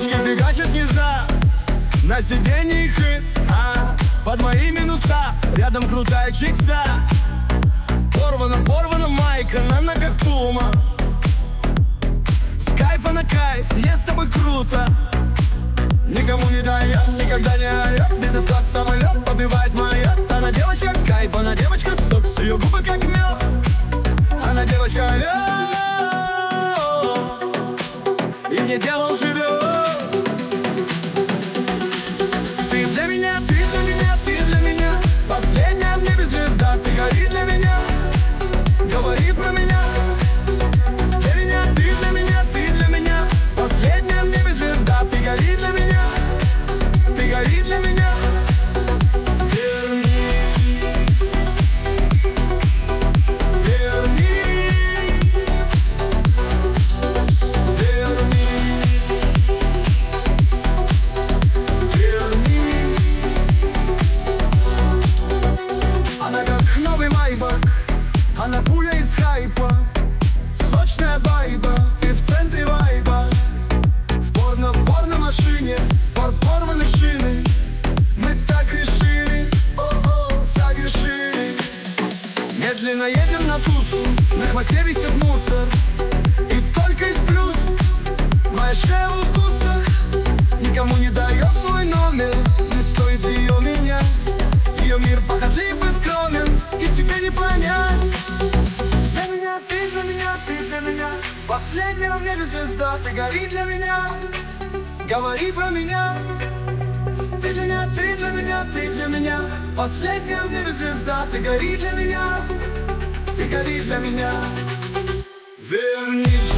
девочки фигачат низа, на сиденье хиц, под мои минуса, рядом крутая чикса. Порвана майка, на ногах тума. С кайфа на кайф, мне с тобой круто. Никому не дает, никогда не орет. Бизнес-класс самолет побивает моя. Она девочка кайф, она девочка сокс, ее губы как мед. Она девочка лед, и мне дьявол живет. Ты для меня, ты для меня, ты для меня. Последняя в небе звезда, ты гори для меня. Говори про меня. Для меня, ты для меня, ты для меня. Последняя в небе звезда, ты гори для меня. Ты гори для меня. Она пуля из хайпа, сочная байба, ты в центре вайба. В порно машине, порваны шины. Мы так решили, согрешили. Медленно едем на тусу, на хвосте висит мусор. И только из плюс моя шея в укусах. Никому не дает свой номер, не стоит ее менять. Ее мир похотлив и скромен, и тебе не понять. Для меня, ты для меня, ты для меня. Последняя в небе звезда, ты гори для меня. Говори про меня. Ты для меня, ты для меня, ты для меня. Последняя в небе звезда, ты гори для меня. Ты гори для меня. Вернись.